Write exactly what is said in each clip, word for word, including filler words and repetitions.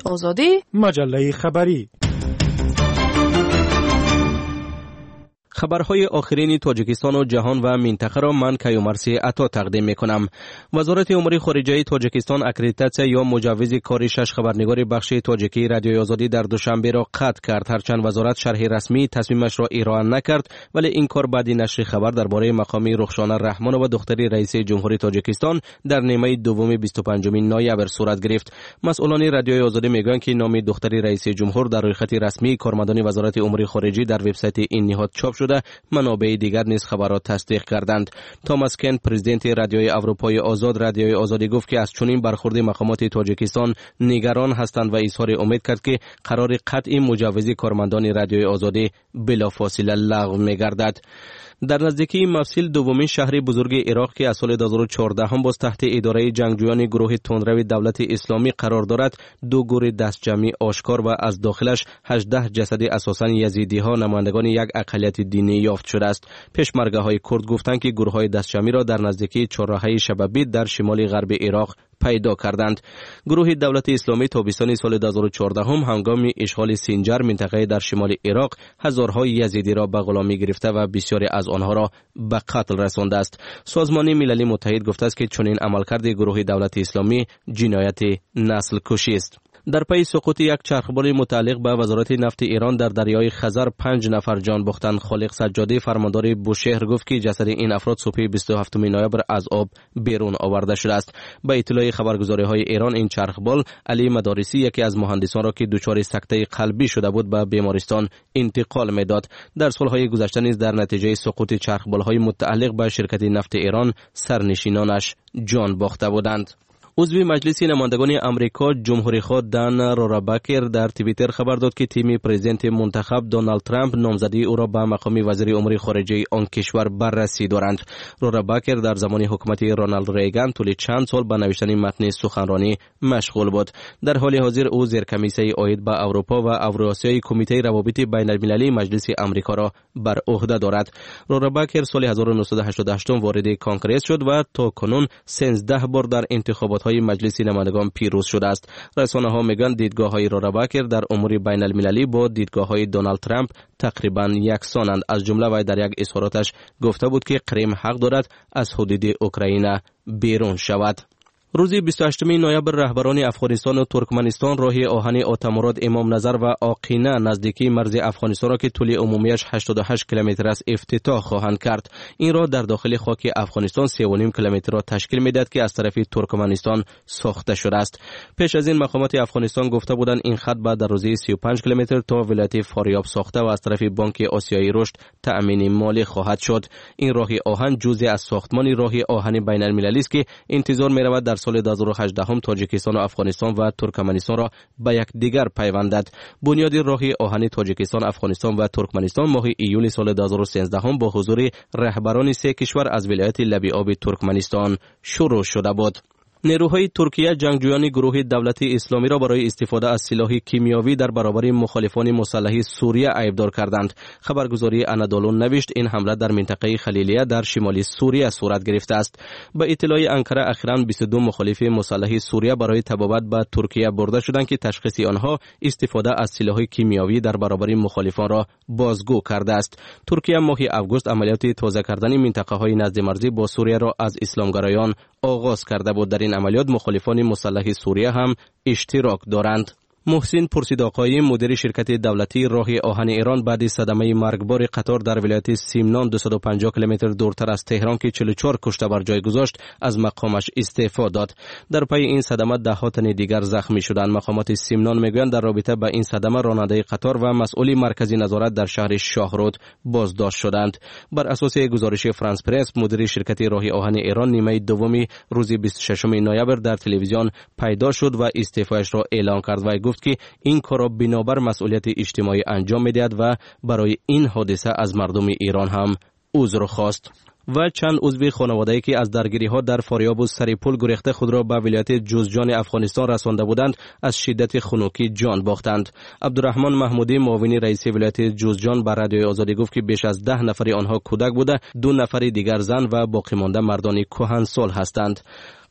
آزادی، مجله خبری. خبرهای آخرین تاجیکستان و جهان و منطقه را من کیومرثی عطا تقدیم میکنم. وزارت امور خارجه تاجیکستان اکریدیتاسیون یا مجوز کاری شش خبرنگار بخش تاجیکی رادیوی آزادی در دوشنبه را قطع کرد. هرچند وزارت شرح رسمی تصمیمش را ارائه نکرد، ولی این کار بعد نشر خبر درباره مقام رخشانه رحمان و دختر رئیس جمهوری تاجیکستان در نیمه دوم بیست و پنجم نوامبر صورت گرفت. مسئولان رادیوی آزادی میگویند که نام دختر رئیس جمهور در رویخط رسمی کارمندان وزارت امور خارجه در وبسایت این نهاد چاپ شده. منابع دیگر نیز خبرات تصدیق کردند. توماس کن، پرزیدنت رادیوی اروپای آزاد، رادیوی آزادی گفت که از چنین برخورد مقامات تاجیکستان نگران هستند و اظهار امید کرد که قرار قطع مجوز کارمندان رادیوی آزادی بلافاصله لغو می‌گردد. در نزدیکی مفصل دومین شهر بزرگ عراق که از سال دو هزار و چهارده هم باز تحت اداره جنگجویان گروه تندرو دولت اسلامی قرار دارد، دو گور دستجمعی آشکار و از داخلش هجده جسد اساساً یزیدی ها نمایندگان یک اقلیت دینی یافت شده است. پیشمرگه های کرد گفتند که گروه های دستجمعی را در نزدیکی چهارراهه شبابید در شمال غرب عراق پیدا کردند. گروه دولت اسلامی تابستان سال دو هزار و چهارده هم هنگام اشغال سینجر منطقه در شمال عراق هزارها یزیدی را به غلامی گرفته و بسیاری از آنها را به قتل رسانده است. سازمان ملل متحد گفته است که چنین عملکرد گروه دولت اسلامی جنایت نسل کشی است. در پی سقوط یک چرخبال متعلق به وزارت نفت ایران در دریای خزر پنج نفر جان باختند. خالق سجادی، فرماندار بوشهر، گفت که جسد این افراد صبح بیست و هفتم نوامبر از آب بیرون آورده شده است. به اطلاع خبرگزاری های ایران، این چرخبال علی مدارسی، یکی از مهندسان را که دچار سکته قلبی شده بود، به بیمارستان انتقال میداد. در سالهای گذشته نیز در نتیجه سقوط چرخبال های متعلق به شرکت نفت ایران سرنشینانش جان باخته بودند. عضو مجلس نمایندگان امریکا جمهوری‌خواه دان روراباکر در توییتر خبر داد که تیم پرزیدنت منتخب دونالد ترامپ نامزدی او را به مقام وزیر امور خارجه آن کشور بررسی دارند. روراباکر در زمان حکومت رونالد ریگان طول چند سال به نوشتن متن سخنرانی مشغول بود. در حال حاضر او زیر کمیسه عاید به اروپا و اوراسیای کمیته روابط بین المللی مجلس امریکا را بر عهده دارد. روراباکر سال هزار و نهصد و هشتاد و هشت وارد کنگره شد و تا کنون سیزده بار در انتخابات های مجلس نمایندگان پیروز شده است. رسانه ها میگن دیدگاه های روراباکر در امور بین المللی با دیدگاه های دونالد ترامپ تقریبا یکسانند. از جمله وی در یک اظهاراتش گفته بود که کریم حق دارد از حدود اوکراین بیرون شود. روز بیست و هشتم نوامبر رهبران افغانستان و ترکمنستان راه آهن آتمراد امام نظر و آقینه نزدیکی مرز افغانستان را که طول عمومیش هشتاد و هشت کیلومتر است افتتاح خواهند کرد. این راه در داخل خاک افغانستان سه و نیم کیلومتر را تشکیل میدهد که از طرف ترکمنستان ساخته شده است. پیش از این مقامات افغانستان گفته بودند این خط بعد در روزی سی و پنج کیلومتر تا ولایت فاریاب ساخته و از طرف بانک آسیایی رشد تأمین مالی خواهد شد. این راه آهن جزء از ساختمان راه آهن بین المللی است که انتظار می‌رود در سال دو هزار و هجده هم تاجیکستان و افغانستان و ترکمنستان را به یک دیگر پیوندد. بنیاد راه آهن تاجیکستان، افغانستان و ترکمنستان ماه ایول سال دو هزار و سیزده هم با حضور رهبران سه کشور از ولایت لبی آب ترکمنستان شروع شده بود. نیروهای ترکیه جنگجویان گروه دولت اسلامی را برای استفاده از سلاح کیمیاوی در برابر مخالفان مسلح سوریه عیبدار کردند. خبرگزاری انادولو نوشت این حمله در منطقه خلیلیه در شمال سوریه صورت گرفته است. به اطلاع انقره اخیراً بیست و دو مخالف مسلح سوریه برای تبابت به ترکیه برده شدند که تشخیص آنها استفاده از سلاح کیمیاوی در برابر مخالفان را بازگو کرده است. ترکیه ماه آگوست عملیات تازه کردن منطقه های نزد مرزی با سوریه را از اسلامگرایان آغاز کرده بود. در این عملیات مخالفان مسلح سوریه هم اشتراک دارند. محسن پرسیدآقایی، مدیر شرکت دولتی راه آهن ایران، بعد صدمه مرگبار قطار در ولایت سیمنان دویست و پنجاه کیلومتر دورتر از تهران که چهل و چهار کشته بر جای گذاشت، از مقامش استعفا داد. در پی این صدمه ده ها تن دیگر زخمی شدند. مقامات سیمنان میگویند در رابطه با این صدمه راننده قطار و مسئول مرکزی نظارت در شهر شاهرود بازداشت شدند. بر اساس گزارش فرانس پرس، مدیر شرکت راه آهن ایران نیمه دوم روز بیست و ششم نوامبر در تلویزیون پیدا شد و استعفایش را اعلان کرد و گفت که این کار را بنابر مسئولیت اجتماعی انجام می‌دهد و برای این حادثه از مردم ایران هم عذر خواست. و چند عضو خانواده‌ای که از درگیری‌ها در فاریاب و سریپول گریخته خود را به ولایت جوزجان افغانستان رسانده بودند، از شدت خنکی جان باختند. عبدالرحمن محمودی، معاون رئیس ولایت جوزجان، بر رادیوی آزادی گفت که بیش از ده نفر آنها کودک بوده، دو نفر دیگر زن و باقی مانده مردان کهنسال هستند.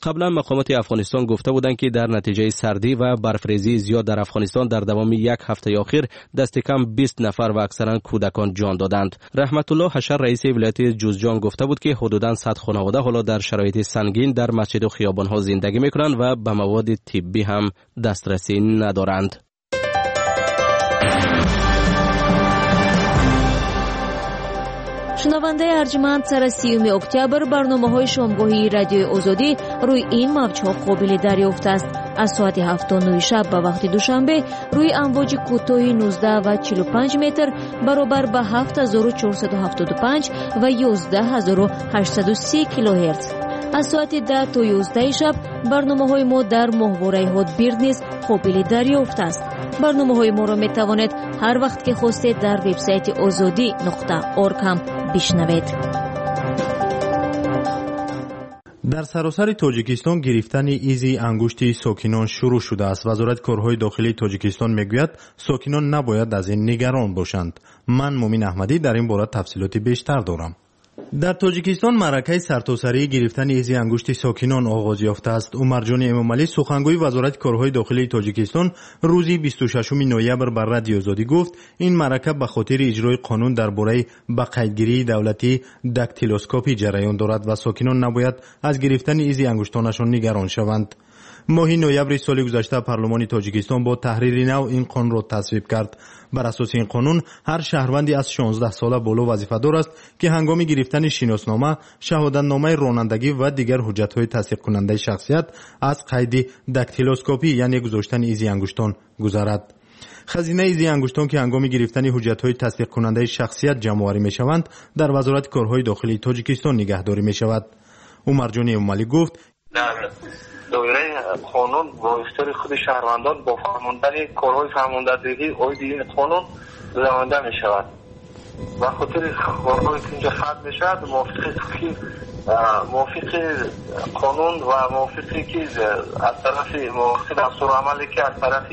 قبلا مقامات افغانستان گفته بودند که در نتیجه سردی و برفریزی زیاد در افغانستان در دوام یک هفته اخیر دست کم بیست نفر و اکثرا کودکان جان دادند. رحمت الله حشر رئیس ولایت جوزجان گفته بود که حدوداً صد خانواده حالا در شرایط سنگین در مسجد و خیابان‌ها زندگی می‌کنند و به مواد طبی هم دسترسی ندارند. شنونده ارجمند، سر سیوم اکتبر برنامه‌های شامگاهی رادیوی آزادی روی این موج‌ها قابل دریافت است. از ساعت هفت تا نه شب به وقت دوشنبه روی امواج کوتاه نوزده و چهل و پنج متر برابر به هفت هزار و چهارصد و هفتاد و پنج و یازده هزار و هشتصد و سی کیلوهرتز. از ساعت ده تا یازده شب برنامه‌های ما در ماهواره هاتبیرد نیز قابل دریافت است. برنامه‌های ما را می توانید هر وقت که خواستید در وبسایت آزادی نقطه اورگ هم بشنوید. در سراسر تاجیکستان گرفتن ایزی انگشت ساکنان شروع شده است. وزارت کارهای داخلی تاجیکستان میگوید ساکنان نباید از این نگران باشند. من مومن احمدی در این باره تفصیلات بیشتر دارم. در تاجیکستان معرکه سرتاسری گرفتن ایزی انگشت ساکنان آغاز یافته است. عمرجان امامعلی سخنگوی وزارت کارهای داخلی تاجیکستان روزی بیست و ششم نوامبر بر رادیو آزادی گفت این معرکه به خاطر اجرای قانون درباره به قیدگیری دولتی داکتیلوسکوپی جریان دارد و ساکنان نباید از گرفتن ایزی انگشتانشان نگران شوند. ماه نوامبر سال گذشته پارلمان تاجیکستان با تحریر نو این قانون را تصویب کرد. بر اساس این قانون هر شهروندی از شانزده ساله بالا وظیفه‌دار است که هنگام گرفتن شناسنامه، شهادتنامه رانندگی و دیگر حجت‌های تصدیق کننده شخصیت از قید داکتیلوسکوپی یعنی گذاشتن ایزی انگشتان گذرد. خزینه ایزی انگشتان که هنگام گرفتن حجت‌های تصدیق کننده شخصیت جمع‌آوری می‌شوند در وزارت کارهای داخلی تاجیکستان نگهداری می‌شود. عمرجان امامعلی گفت در دایره قانون با اختیار خود شهروندان با فرماندن کارهای فرماندهی اوید این قانون رانده می شود و خاطر کارهایی که اینجا فتح می شود موافق قانون و موافقی که از طرف موافق دستور عملی که از طرف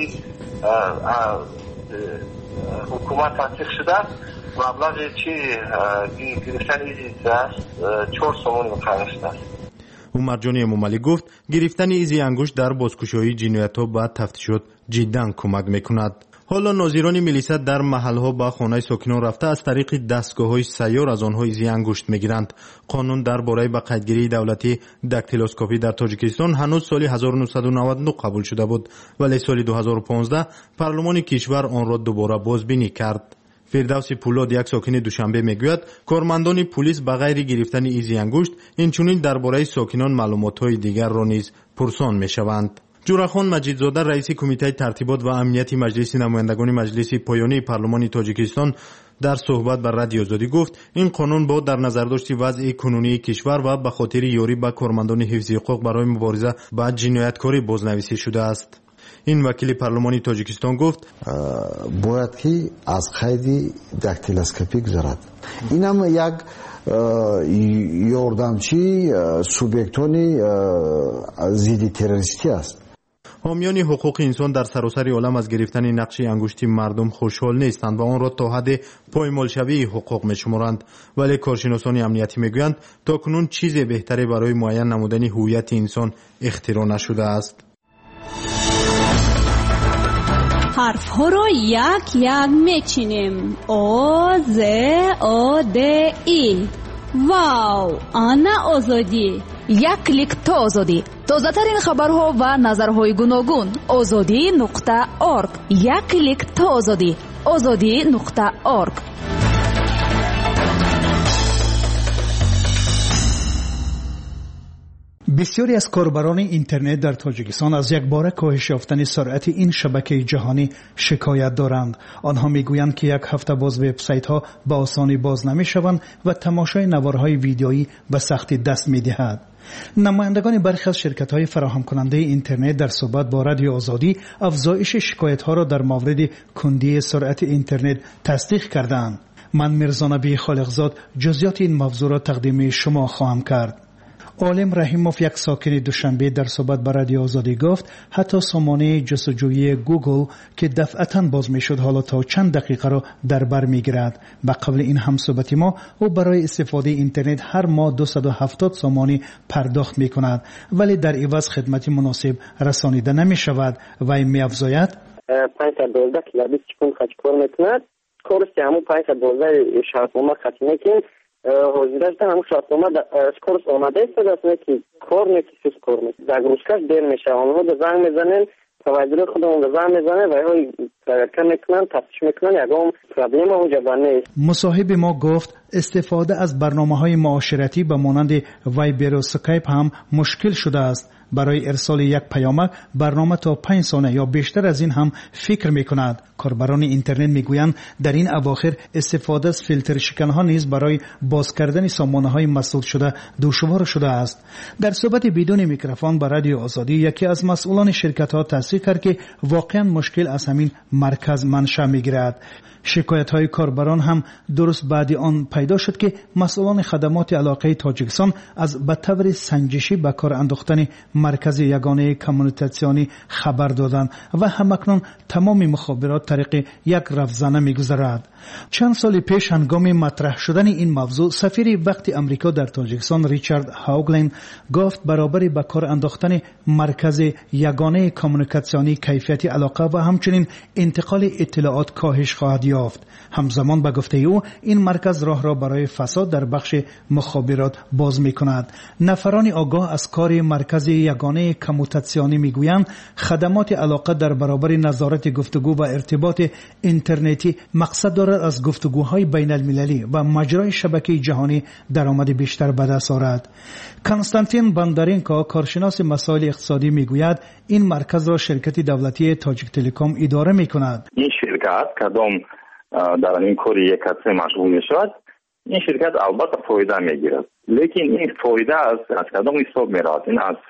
حکومت تصدیق شده مبلغ چی گرفتن ایزی است چهار سومون مقرر شده است. عمرجان امامعلی گفت گرفتن ایزی انگشت در بازگشایی جنایت‌ها و تفتیشات جداً کمک می‌کند. حالا ناظران ملیسا در محل‌ها با خانه ساکنان رفته از طریق دستگاه‌های سیار از آنها ایزی انگشت می‌گیرند. قانون درباره به قیدگیری دولتی داکتیلوسکوپی در تاجیکستان هنوز سال هزار و نهصد و نود و نه قبول شده بود ولی سال دو هزار و پانزده پارلمان کشور آن را دوباره بازبینی کرد. فردوس پولاد یک ساکن دوشنبه میگوید کارمندان پلیس به غیر گرفتن ایزی انگشت اینچنین درباره ساکنان معلومات‌های دیگر را نیز پرسان می‌شوند. جورخان مجیدزاده رئیس کمیته ترتیبات و امنیت مجلس نمایندگان مجلس پایانی پارلمان تاجیکستان در صحبت بر رادیو آزادی گفت این قانون با در نظر داشت وضع کنونی کشور و به خاطر یاری به کارمندان حفظ حقوق برای مبارزه با جنایتکاری بازنویسی شده است. این وکیل پارلمانی تاجیکستان گفت باید که از قید داکتیلوسکوپی گذرد. این هم یک یاردمچی سوبیکتونی ضد تروریستی است. حامیان حقوق انسان در سراسر عالم از گرفتن نقش انگشت مردم خوشحال نیستند و آن را تا حد پایمالشوی حقوق می‌شمارند ولی کارشناسان امنیتی میگویند تاکنون چیز بهتری برای معین نمودن هویت انسان اختراع نشده است. حرف ها رو یک یک میچینیم. او ز او د ای. واو، آنا آزادی. یک کلیک تا آزادی. تازه ترین خبرها و نظرهای گوناگون. آزادی نقطه اورگ. یک کلیک تا آزادی. آزادی نقطه اورگ. بسیاری از کاربران اینترنت در تاجیکستان از یک باره کاهش یافتن سرعت این شبکه جهانی شکایت دارند. آنها میگویند که یک هفته باز وبسایت ها به آسانی باز نمیشوند و تماشای نوارهای ویدیویی به سختی دست میدهد. نمایندگان برخی از شرکت های فراهم کننده اینترنت در صحبت با رادیو آزادی افزایش شکایت ها را در مورد کندی سرعت اینترنت تصدیق کردند. من میرزا نبی خالقزاد جزئیات این موضوع را تقدیم شما خواهم کرد. عالم رحیموف یک ساکن دوشنبه در صحبت با رادیو آزادی گفت حتی سامانه جستجویی گوگل که دفعتاً باز میشد حالا تا چند دقیقه را در بر میگیرد. به قبل این هم صحبت ما او برای استفاده اینترنت هر ماه دویست و هفتاد سامانی پرداخت میکند ولی در عوض خدمت مناسب رسانیده نمی شود و این می افزاید پنجصد و دوازده کیلوبیت چکون خط کار میکند کارش که همون پنجصد و دوازده شرطنامه خط میکن حاضرش در همون شرطنامه کارش آمده است است که کار نکیسیس کار میکنه در گروشکش دیر میشه آنها به زنگ میزنن توجه خودمون به زنگ میزنه و های ترکه میکنن تفتیش میکنن یکم پرابلم اونجا بانه. مصاحب ما گفت استفاده از برنامه‌های معاشرتی به مانند وایبر و اسکایپ هم مشکل شده است. برای ارسال یک پیامک برنامه تا پنج ثانیه یا بیشتر از این هم فکر می‌کند. کاربران اینترنت میگویند در این اواخر استفاده از فیلتر شکن‌ها نیز برای باز کردن سامانه‌های مسدود شده دشوار شده است. در صحبت بدون میکروفون با رادیو آزادی یکی از مسئولان شرکت‌ها تصدیق کرد که واقعا مشکل از همین مرکز منشأ می‌گیرد. شکایت‌های کاربران هم درست بعد آن پیدا شد که مسئولان خدمات علاقه تاجیکستان از به طور سنجشی به کار انداختن مرکز یگانه کمیونیکاسیونی خبر دادند و همکنون تمام مخابرات طریق یک رفزنه می‌گذرد. چند سال پیش هنگام مطرح شدن این موضوع سفیر وقت امریکا در تاجیکستان ریچارد هاوگلین گفت برابر به کار انداختن مرکز یگانه کمیونیکاسیونی کیفیت علاقه و همچنین انتقال اطلاعات کاهش خواهد یافت. همزمان به گفته او این مرکز راه را برای فساد در بخش مخابرات باز می‌کند. نفران آگاه از کار مرکز یگانه کمیونیکاسیونی میگویند خدمات علاقه در برابر نظارت گفتگو و ارتباط اینترنتی مقصد دارد از گفتگوهای بین المللی و مجرای شبکه جهانی درآمد بیشتر به دست آورد. کنستانتین باندارینکا کارشناس مسائل اقتصادی میگوید این مرکز را شرکت دولتی تاجیک تلکام اداره میکند. این شرکت کدام در این کاری یک کسی مشغول میشود این شرکت البته فایده میگیرد لیکن این فایده از از کدام حساب میرود این از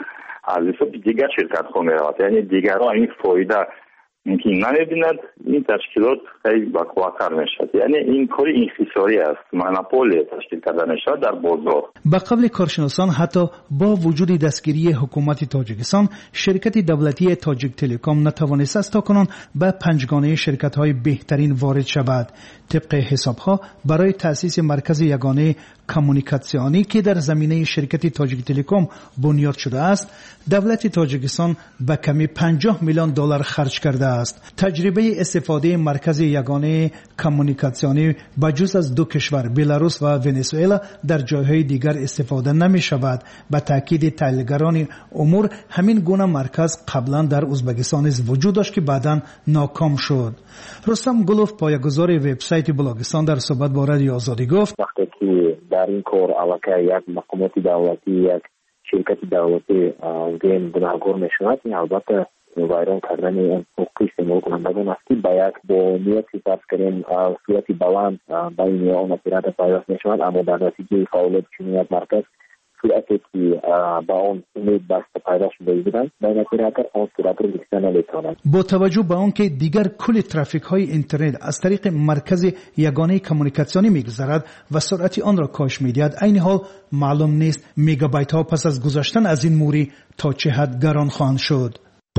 از حساب دیگر شرکت ها میرود یعنی دیگران این فایده اینکه نمیبیند این تشکیلات خیلی بکواتر میشد یعنی این کاری انحصاری است مونوپول تشکیل کردن شد در بازار. به قبل کارشناسان حتی با وجود دستگیری حکومت تاجیکستان شرکت دولتی تاجیک تلکام نتوانست است تاکنون به پنجگانه شرکت های بهترین وارد شود. طبق حساب ها برای تأسیس مرکز یگانه کمیونیکاسیونی که در زمینه شرکت تاجیک تلکام بنیاد شده است دولت تاجیکستان به کمی پنجاه میلیون دلار خرج کرده است. تجربه استفاده مرکز یگانه کمیونیکاسیونی بجز از دو کشور بلاروس و ونزوئلا در جایهای دیگر استفاده نمی شود. به تاکید تحلیلگران امور همین گونه مرکز قبلا در ازبکستان وجود داشت که بعداً ناکام شد. رستم گلوف پایه‌گذار وبسایت بلاگستان در صحبت با رادیو آزادی گفت وقتی که در این کار علاقه یک مقامات دولتی یک شرکت دولتی گیم گناهگار میشود این البته ویران کردن حقوقی استعمال کنندگان است که با یک با نیتی فرض کنیم صورتی بلند بین آن اپراتور پیدا میشود اما در نتیجه فعالیت چنین یک مرکز صورتی که با آن امید بسته پیدا شده بودند بین اپراتور آن صورت را گرفته نمیتواند. با توجه به آن که دیگر کل ترافیک های اینترنت از طریق مرکز یگانه کمیونیکاسیونی میگذرد و سرعت آن را کاهش میدهد عین حال معلوم نیست میگابایت ها پس از گذشتن از این موری تا چه حد گران خواهند شد.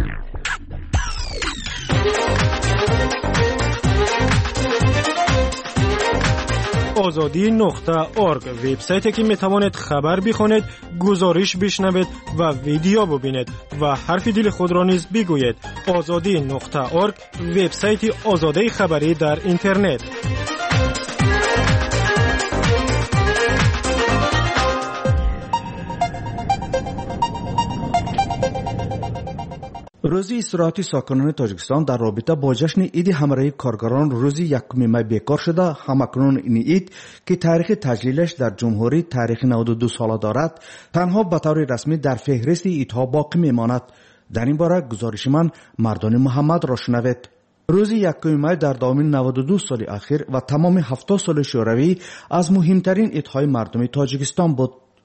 آزادی نقطه ارگ وبسایتی که میتوانید خبر بخونید، گزارش بشنوید و ویدیو ببینید و حرف دل خود را نیز بگویید. آزادی نقطه ارگ وبسایت آزادی خبری در اینترنت. روزی استراحتی ساکنان تاجیکستان در رابطه با جشن عید همراهی کارگران روزی یکم می بیکار شده. همکنون این عید که تاریخ تجلیلش در جمهوری تاریخ نود و دو ساله دارد تنها به طور رسمی در فهرست عیدها باقی میماند. در این باره گزارش من مردان محمد را شنوید. روزی یکم می در دامن نود و دو سال اخیر و تمام هفتاد سال شوروی از مهمترین عیدهای مردم تاجیکستان بود.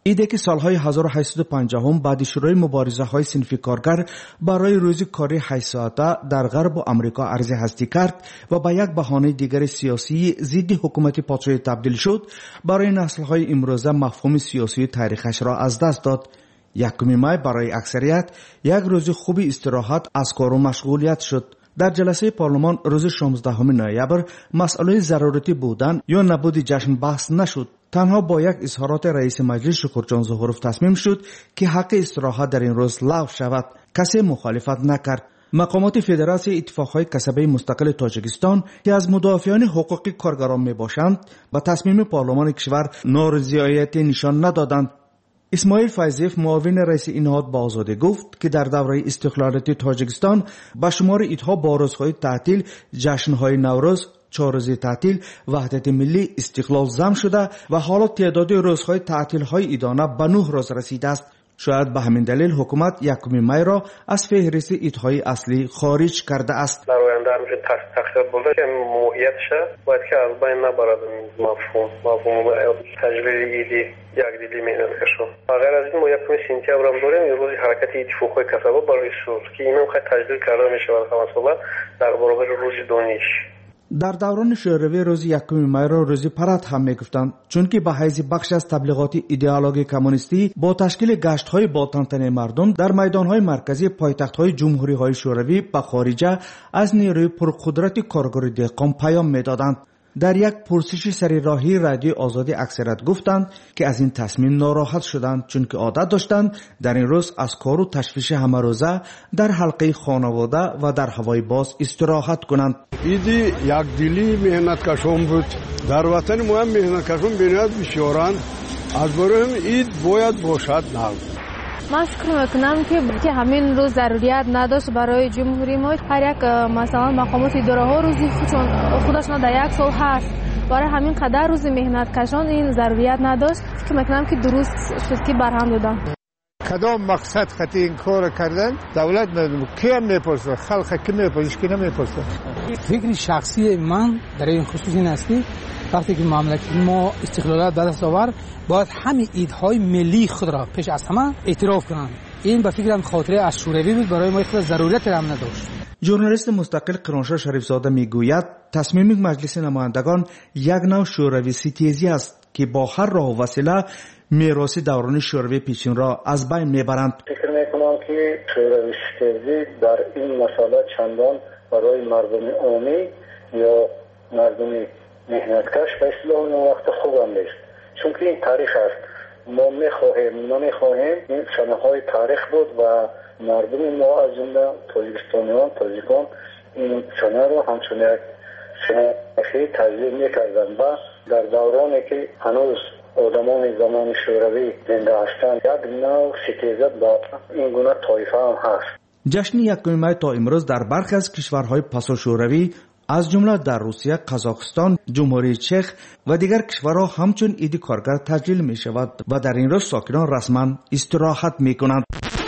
ایده که سالهای هزار و هشتصد و پنجاه بعد شروع مبارزه های صنفی کارگر برای روزی کاری هشت ساعته در غرب آمریکا عرض هستی کرد و به یک بهانه دیگر سیاسی ضد حکومت پادشاهی تبدیل شد، برای نسل های امروزه مفهوم سیاسی تاریخش را از دست داد. یکم مای برای اکثریت یک روز خوبی استراحت از کار و مشغولیت شد. در جلسه پارلمان روز شانزدهم نوامبر مسئله ضرورتی بودن یا نبود جشن بحث نشد. تنها با یک اظهارات رئیس مجلس شکرجان ظهوروف تصمیم شد که حق استراحت در این روز لغو شود. کسی مخالفت نکرد. مقامات فدراسیون اتفاقهای کسبه مستقل تاجیکستان که از مدافعان حقوق کارگران می باشند با تصمیم پارلمان کشور نارضایتی نشان ندادند. اسماعیل فیضیف معاون رئیس این نهاد با آزادی گفت که در دوره استقلالیت تاجیکستان به شمار ایدها با روزهای تعطیل، جشنهای نوروز، چهار روزه تعطیل، وحدت ملی، استقلال ضم شده و حالا تعداد روزهای تعطیل‌های ایدانه به نه روز رسیده است. شاید به همین دلیل حکومت یکم می را از فهرست ایدهای اصلی خارج کرده است. در آینده همچنین تخصیص بوده که موعیت شد باید که از بین نبرد مفهوم مفهوم تجلیل ایدی یک دیدی مهنت کشو. اگر از این ما یکم سپتامبر هم داریم روز حرکت اتفاقهای کسبه برای سود که این هم خیلی تجلیل کرده می شود خواهد در برابر روز دانش. در دوران شوروی روز یکم می را روز پرد هم می گفتند، چون که به حیث بخش از تبلیغات ایدئولوژی کمونیستی با تشکیل گشت‌های با تنطنه مردم در میدان‌های مرکزی پایتخت‌های جمهوری‌های شوروی به خارجه از نیروی پرقدرت کارگر دهقان پیام می‌دادند. در یک پرسش سری راهی رادیو آزادی اکثریت گفتند که از این تصمیم ناراحت شدند، چون که عادت داشتند در این روز از کار و تشویش همه روزه در حلقه خانواده و در هوای باز استراحت کنند. ایدی یک دلی مهنت کشان بود. در وطن ما هم مهنت کشان بنیاد بشورند. از برای هم اید باید باشد نقد. من فکر میکنم که که همین روز ضروریت نداشت برای جمهوری ما. هر یک مثلا مقامات اداره ها روزی چون خودشون در یک سال هست، برای همین قدر روز مهنت کشان این ضروریت نداشت. فکر میکنم که درست شد که برهم دادن. کدام مقصد خاطر این کار کردن دولت نداره، کی هم میپرسه، خلق کی میپرسه، کی نمیپرسه. فکر شخصی من در این خصوص این است وقتی که مملکت ما استقلالت به دست آورد باید همین ایدهای ملی خود را پیش از همه اعتراف کنند. این به فکرم خاطره از شوروی بود، برای ما خود ضرورت هم نداشت. ژورنالیست مستقل قرانشاه شریفزاده میگوید تصمیم مجلس نمایندگان یک نوع شوروی ستیزی است که با هر راه و وسیله میراث دوران شوروی پیشین را از بین میبرند. فکر میکنم که شوروی ستیزی در این مسئله چندان برای مردم عامی یا مردم مهنتکش به اصطلاح اون وقت خوبم نیست، چون که این تاریخ است. ما میخواهیم نمیخواهیم این سنه‌های تاریخ بود و مردم ما از جمله تاجیکستانیان تاجیکان این سنه رو همچون یک سنه خیلی تجلیل میکردن و در دورانی که هنوز آدمان زمان شوروی زنده هستند یک نوع ستیزت با این گونه طایفه هم هست. جشن یکم می تا امروز در برخی از کشورهای پسا شوروی از جمله در روسیه، قزاقستان، جمهوری چک و دیگر کشورها همچون عید کارگر تجلیل می شود و در این روز ساکنان رسما استراحت می کنند.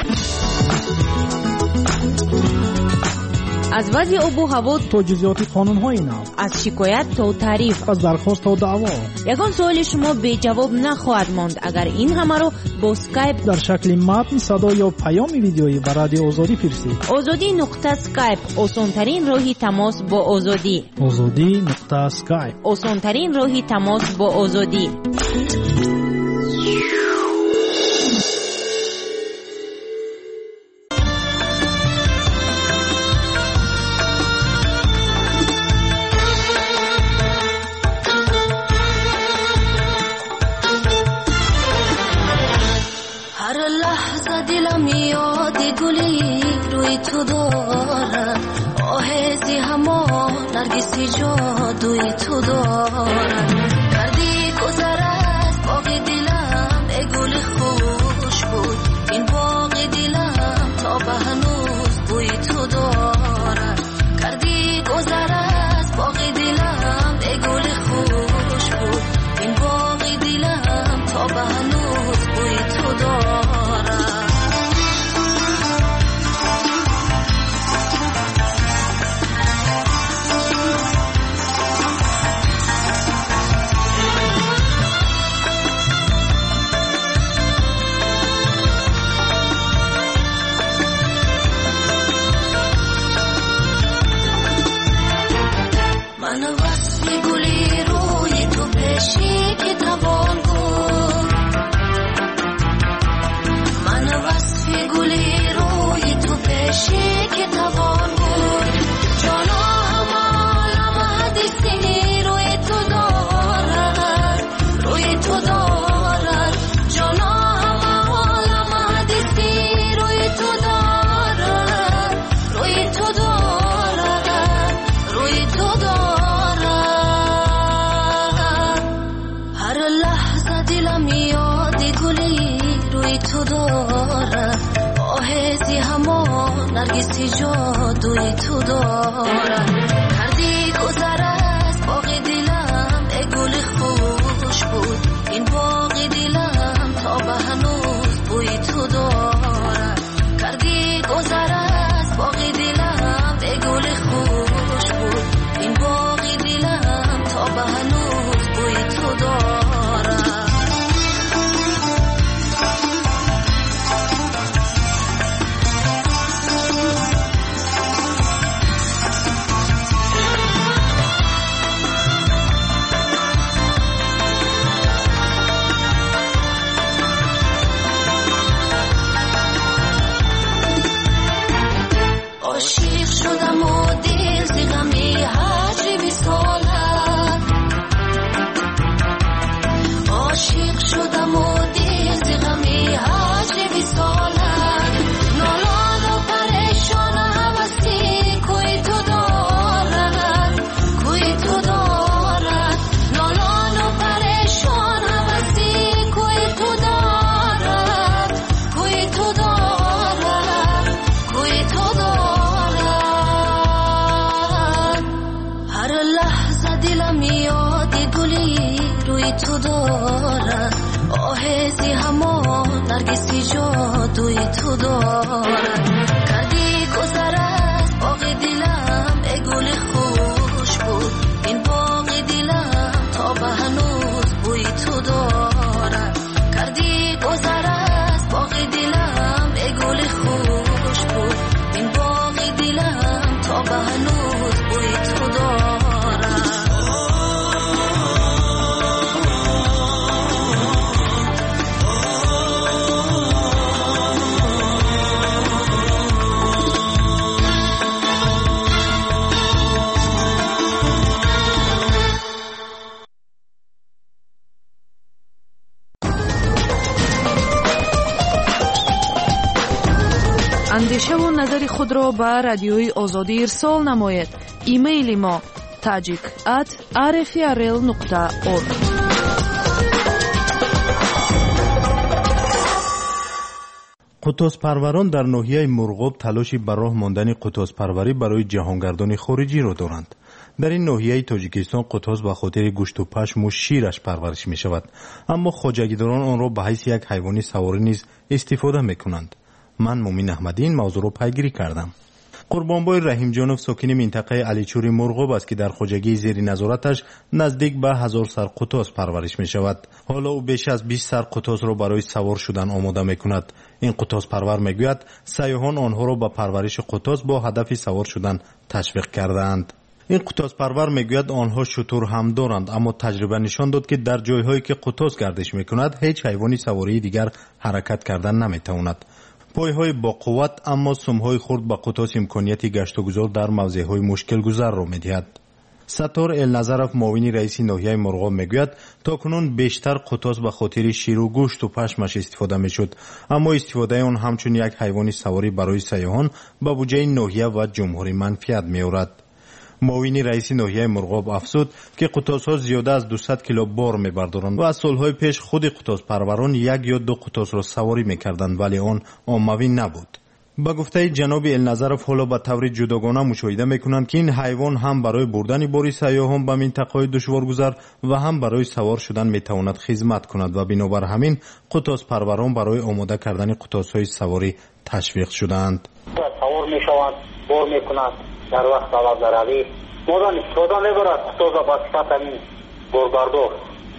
از وضع آب و هوا تا جزئیات قانون‌های نو، از شکایت تا تعریف، از درخواست تا دعوا، یگان سوال شما بی جواب نخواهد ماند اگر این همه رو با اسکایپ در شکل متن، صدا یا پیام ویدیویی به رادیو آزادی فرستید. آزادی نقطه اسکایپ آسان‌ترین راهی تماس با آزادی. آزادی نقطه اسکایپ آسان‌ترین راهی تماس با آزادی. تو دارد آهزی همان نرگسی جادوی تو دارد کردی گذر از باغ دلم ای گل خوش بود این باغ دلم تا به هنوز بوی تو دارد کردی گذر از باغ دلم ای گل خوش بود این باغ دلم تا به هنوز بوی تو دارد. تو دارد آهزی همان نرگسی جادوی تو دارد کردی گذر از باغ دلم ای گل خوش بود این باغ دلم تا به هنوز بوی تو دارد کردی گذر از باغ دلم ای گل خوش بود این باغ دلم تا به هنوز بوی تو دارد عاشق شدم و دل زیغمی هجر وصالت عاشق شدم و دل زیغمی هجر وصالت نالان و پریشان هوسی کوی تو دارد کوی تو دارد نالان و پریشان هوسی کوی تو دارد کوی تو دارد کوی تو دارد یادی گلی روی تو دارد آهزی همان نرگسی جادوی تو دارد کردی گذر از باغ دلم ای گل خوش بود این باغ دلم تا به هنوز بوی تو دارد کردی گذر از باغ دلم ای گل خوش بود این باغ دلم تا به هنوز بوی تو دارد اندیشه و نظر خود را به رادیوی آزادی ارسال نماید. ایمیل ما tajik at r f r l نقطه org. قطاس پروران در ناحیه مرغاب تلاشی بر راه ماندن قطاس پروری برای جهانگردان خارجی را دارند. در این ناحیه تاجیکستان قطاس به خاطر گوشت و پشم و شیرش پرورش می شود، اما خواجگیداران آن را به حیث یک حیوان سواری نیز استفاده می کنند. من مومین احمدی این موضوع را پیگیری کردم. قربانبای رحیم جانوف ساکن منطقه علیچوری مرغاب است که در خواجگی زیر نظارتش نزدیک به هزار سر قطاس پرورش می شود. حالا او بیش از بیست سر قطاس را برای سوار شدن آماده می کند. این قطاس پرور می گوید سیاحان آنها را به پرورش قطاس با هدف سوار شدن تشویق کردند. این قطاس پرور می گوید آنها شتر هم دارند، اما تجربه نشان داد که در جایهایی که قطاس گردش می کند هیچ حیوانی سواری دیگر حرکت کردن نمی تواند. پایهای با قوت اما سمهای خرد با قطاس امکانیت گشت و گذار در موضعهای مشکل گذر را می‌دهد. ستار النظرف معاون رئیس ناحیه مرغاب میگوید تاکنون بیشتر قطاس به خاطر شیر و گوشت و پشمش استفاده میشد، اما استفاده آن همچون یک حیوان سواری برای سیاحان به بودجه ناحیه و جمهوری منفعت می‌آورد. معاون رئیس ناحیه مرغاب افزود که قطاس‌ها زیاده از دویست کیلو بار می‌بردارند و از سال‌های پیش خود قطاس پروران یک یا دو قطاس را سواری می‌کردند، ولی آن عمومی نبود. با گفته جناب النظرف حالا به طور جداگانه مشاهده می‌کنند که این حیوان هم برای بردن باری سیاحان به منطقه‌های دشوارگذر و هم برای سوار شدن می‌تواند خدمت کند و بنابر همین قطاس پروران برای آماده کردن قطاس‌های سواری تشویق شدند. سوار می‌شوند، بار می‌کنند در وقت عوض روی مادان استفاده نبرد قطاز با صفت همین بربردار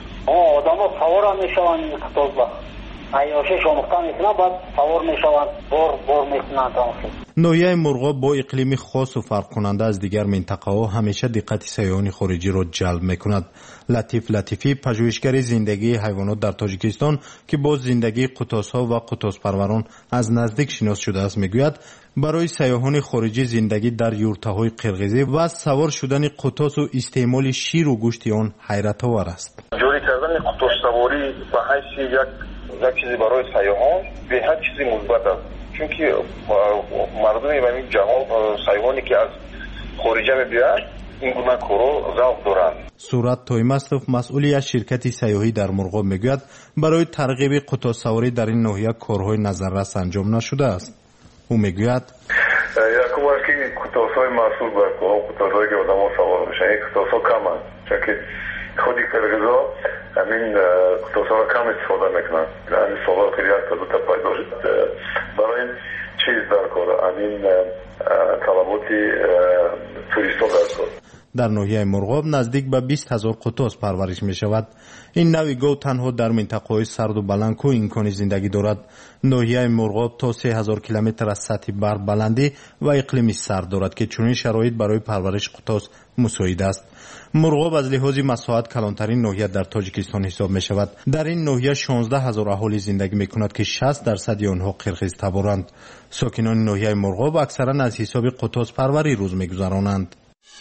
آدم ها سوار هم میشوند این قطاز با عیاشش آموختن میکنند بعد سوار میشوند بار بار میکنند. ناحیه مرغاب با اقلیمی خاص و فرق کننده از دیگر منطقه ها همیشه دقت سیاحان خارجی را جلب میکند. لطیف لطیفی پژوهشگر زندگی حیوانات در تاجیکستان که با زندگی قطاس ها و قطاس پروران از نزدیک شناس شده است میگوید برای سیاحان خارجی زندگی در یورته های قرقیزی و سوار شدن قطاس و استعمال شیر و گوشت آن حیرت آور است. جوری کردن قطاس سواری به حیث یک یک چیزی برای سیاحان به هر چیزی مثبت است، چون که مردم این جهان سیاحانی که از خارج می‌بیاید این گونه کارو ذوق دارند. сурат Тоймастов, масъули аз ширкати сайёҳӣ дар Мурғоб мегӯяд, барои тарғиби қутосаварӣ дар ин ноҳия корҳои назаррас анҷом нашудааст. ӯ мегӯяд: якум аст ки қутосҳои масъул бар корҳо, қутосҳое ки одамо савор мешаванд, ин қутосҳо каманд, чунки худи қирғизҳо ҳамин қутосҳоро кам истифода мекунанд. ҳамин солҳо охири як та дута пайдо шуд. барои ин чиз даркор, ҳамин талаботи туристҳо даркор. дар ноҳияи Мурғоб наздик ба бист ҳазор қутос парвариш мешавад. ин нави гов танҳо дар минтақаҳои сарду баландкӯҳ имкони зиндагӣ дорад. ноҳияи Мурғоб то се ҳазор километр аз сатҳи бар баландӣ ва иқлими сард дорад ки чунин шароит барои парвариши қутос мусоид аст. Мурғоб аз лиҳози масоҳат калонтарин ноҳия дар Тоҷикистон ҳисоб мешавад. дар ин ноҳия шонздаҳ ҳазор аҳолӣ зиндагӣ мекунад ки шаст дарсади онҳо қирғизтаборанд. сокинони ноҳияи Мурғоб аксаран аз ҳисоби қутос парварӣ рӯз мегузаронанд.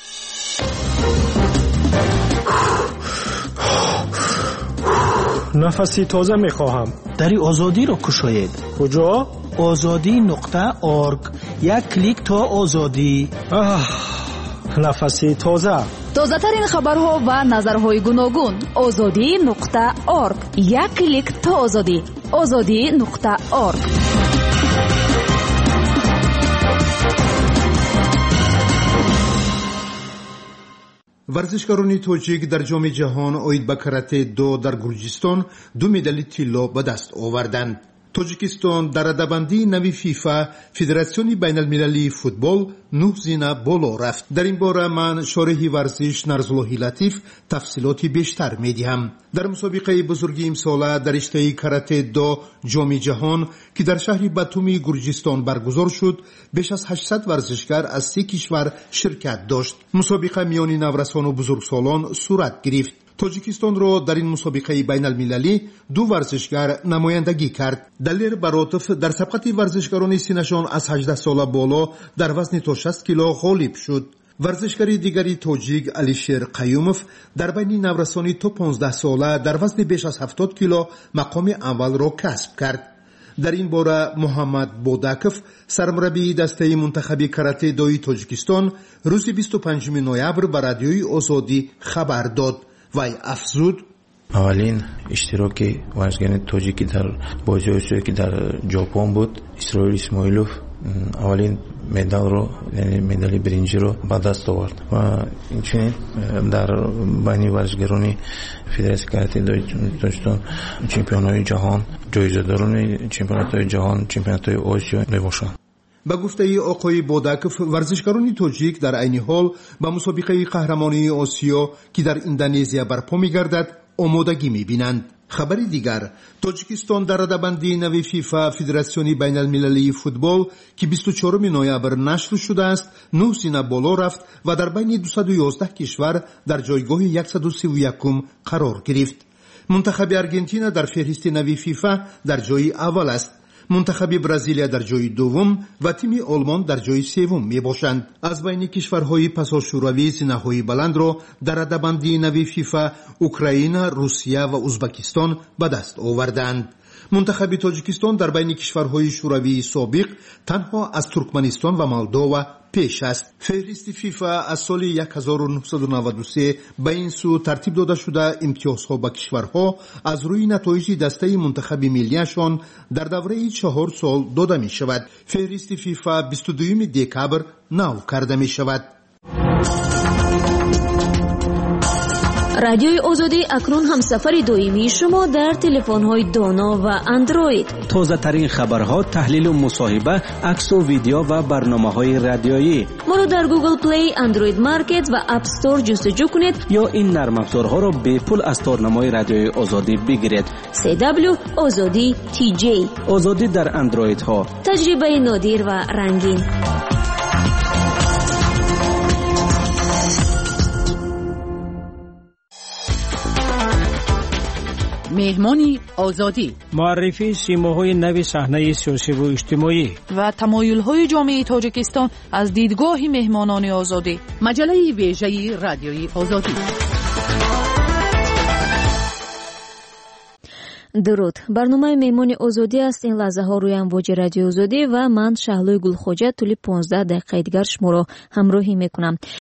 нафаси тоза мехоҳам. дари озодиро кушоед. куҷо? озодӣ нуқта орг. як клик то озодӣ. нафаси тоза. тозатарин хабарҳо ва назарҳои гуногун. озодӣ нуқта орг. як клик то озодӣ. озодӣ нуқта орг. варзишгарони тоҷик дар ҷоми ҷаҳон оид ба карате до дар гурҷистон ду медали тилло ба даст оварданд. тоҷикистон дар радабандии нави фифа федератсиони байналмилалии футбол нӯҳ зина боло рафт. дар ин бора ман шориҳи варзиш Нарзуллоҳи Латиф тафсилоти бештар медиҳам. дар мусобиқаи бузурги имсола дар риштаи карате до ҷоми ҷаҳон ки дар шаҳри Батуми Гурҷистон баргузор шуд, беш аз ҳаштсад варзишгар аз се кишвар ширкат дошт. мусобиқа миёни наврасону бузургсолон сурат гирифт. тоҷикистонро дар ин мусобиқаи байналмилалӣ ду варзишгар намояндагӣ кард. Далер Баротов дар сабқати варзишгарони синашон аз ҳаждаҳ сола боло дар вазни то шаст кило ғолиб шуд. варзишгари дигари тоҷик Алишер Қаюмов дар байни наврасони то понздаҳ сола дар вазни беш аз ҳафтод кило мақоми аввалро касб кард. дар ин бора Муҳаммад Бодаков, сармураббии дастаи мунтахаби карате дои Тоҷикистон, рӯзи бисту панҷуми ноябр ба радиои Озодӣ хабар дод. вай афзуд: аввалин иштироки варзишгарони тоҷикӣ дар бозиҳое ки дар ҷопон буд, Исроил Исмоилов аввалин медалро, яъне медали биринҷиро ба даст овард ва инчунин дар байни варзишгарони федератсияи карате дои Тоҷикистон чемпионҳои ҷаҳон, ҷоизадорони чемпионатҳои ҷаҳон, чемпионатҳои Осиё мебошанд. ба гуфтаи оқои Бодаков, варзишгарони тоҷик дар айни ҳол ба мусобиқаи қаҳрамонии Осиё ки дар Индонезия барпо мегардад омодагӣ мебинанд. хабари дигар, Тоҷикистон дар радабандии нави фифа федератсиони байналмилалии футбол ки бисту чорум ноябр нашр шудааст, нӯҳ зина боло рафт ва дар байни дусаду ёздаҳ кишвар дар ҷойгоҳи яксаду сиву якум қарор гирифт. мунтахаби Аргентина дар феҳристи нави фифа дар ҷойи аввал аст. мунтахаби Бразилия дар ҷойи дуввум ва тими Олмон дар ҷойи севум мебошанд. аз байни кишварҳои пасошӯравии зинаҳои баландро дар радабандии нави фифа Украина, Русия ва Узбекистон ба даст оварданд. мунтахаби Тоҷикистон дар байни кишварҳои шӯравии собиқ танҳо аз Туркманистон ва Молдова пеш аст. феҳристи фифа аз соли як ҳазору нуҳсаду наваду се ба ин сӯ тартиб дода шуда имтиёзҳо ба кишварҳо аз рӯи натоиҷи дастаи мунтахаби миллияшон дар давраи чаҳор сол дода мешавад. феҳристи фифа бисту дуюми декабр нав карда мешавад. радиои озодӣ акнун ҳамсафари доимии шумо дар телефонҳои доно ва андроид. тозатарин хабарҳо, таҳлилу мусоҳиба, аксу видео ва барномаҳои радиоӣ. моро дар Google Play, Android Market ва App Store ҷустуҷӯ кунед ё ин нармафзорҳоро бепул аз торнамои радиои озодӣ бигиред. си дабл ю озодӣ ти ҷей. озодӣ дар андроидҳо. таҷрибаи нодир ва рангин. меҳмони озодӣ муаррифии симоҳои нави саҳнаи сиёсиву иҷтимоӣ ва тамоюлҳои ҷомеаи Тоҷикистон аз дидгоҳи меҳмонони озодӣ. маҷалаи вежаи радиои озодӣ. дуруд. барномаи меҳмони озодӣ аст. ин лаҳзаҳо рӯи амвоҷи радиои озодӣ ва ман Шаҳлои Гулхоҷа тӯли понздаҳ дақиқаи дигар шуморо ҳамроҳӣ мекунам.